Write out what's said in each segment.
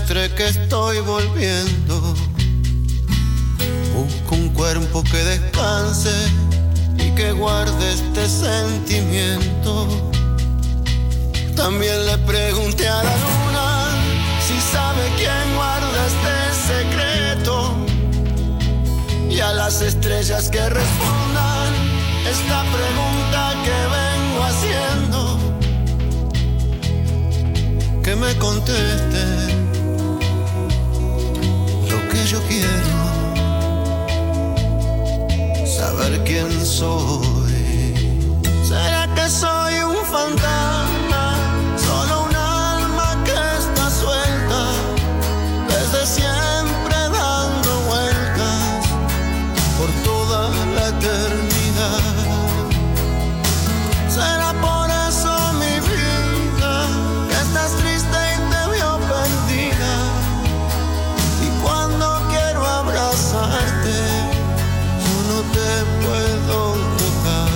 demuestre que estoy volviendo. Busco un cuerpo que descanse y que guarde este sentimiento. También le pregunté a la luna si sabe quién guarda este secreto, y a las estrellas que respondan esta pregunta que vengo haciendo, que me contesten lo que yo quiero, saber quién soy. ¿Será que soy un fantasma? Solo un alma que está suelta desde siempre dando vueltas por toda la eternidad. ¿Será por eso mi vida que estás triste y te veo perdida? Y cuando quiero abrazarte yo no te puedo tocar.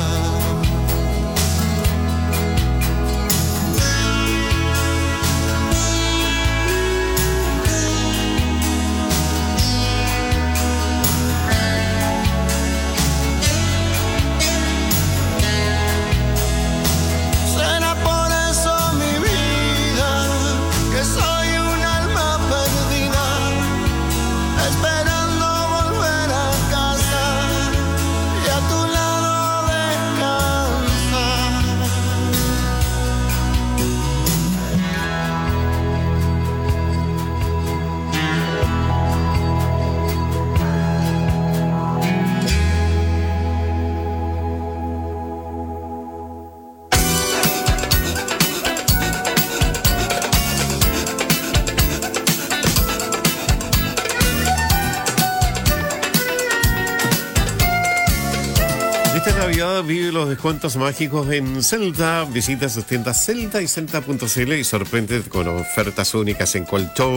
Vive los descuentos mágicos en Celta. Visita sus tiendas Celta y Celta.cl y sorprende con ofertas únicas en colchón,